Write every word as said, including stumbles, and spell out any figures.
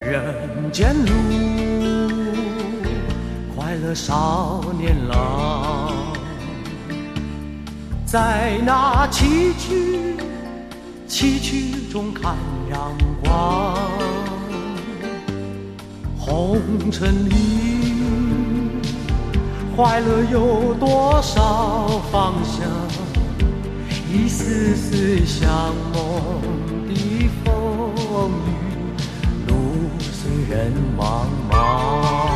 人间路，快乐少年郎，在那崎岖崎岖中看阳光。红尘里，快乐有多少方向？一丝丝像梦的风雨，路虽人茫茫。